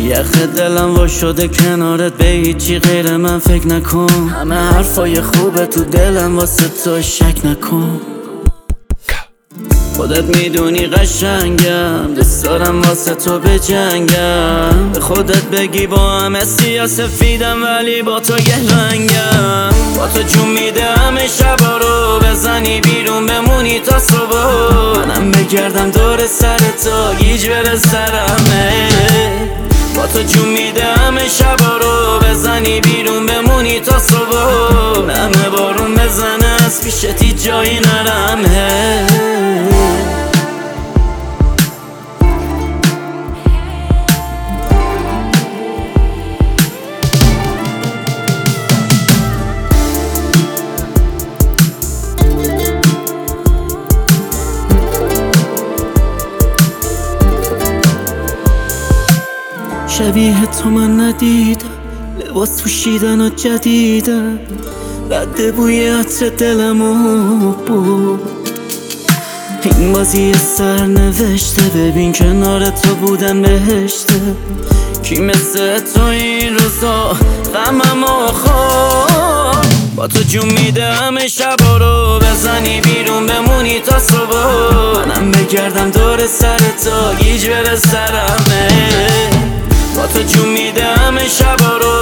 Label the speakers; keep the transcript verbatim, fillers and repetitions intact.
Speaker 1: یخ دلم وا شده کنارت، به هیچی غیر من فکر نکن. همه حرفای خوبه تو دلم واسه تو، شک نکن. خودت میدونی قشنگم، دوست دارم واسه تو بجنگم. به خودت بگی با همه سیاسفیدم ولی با تو گهرنگم. با تو جون میده همه شبا رو، بزنی بیرون بمونی تا صبح. منم بگردم دور سر تو، گیج بره سرمه. با تو جون میده همه شبا رو، بزنی بیرون بمونی تا صبح. همه بارون بزنه از پیشت هیچ جایی نرمه. شبیه تو من ندیدم، لباس پوشیدن و جدیدم. بده بوی عطر دلمو بود. این بازی سر نوشته، ببین کنار تو بودن بهشته. کی مثل تو این روزا غممو خورد. با تو جون میده همه شبا رو، بزنی بیرون بمونی تا صبح. منم بگردم دور سر تو، گیج بره سرمه. با تو جون میده همه شبا رو،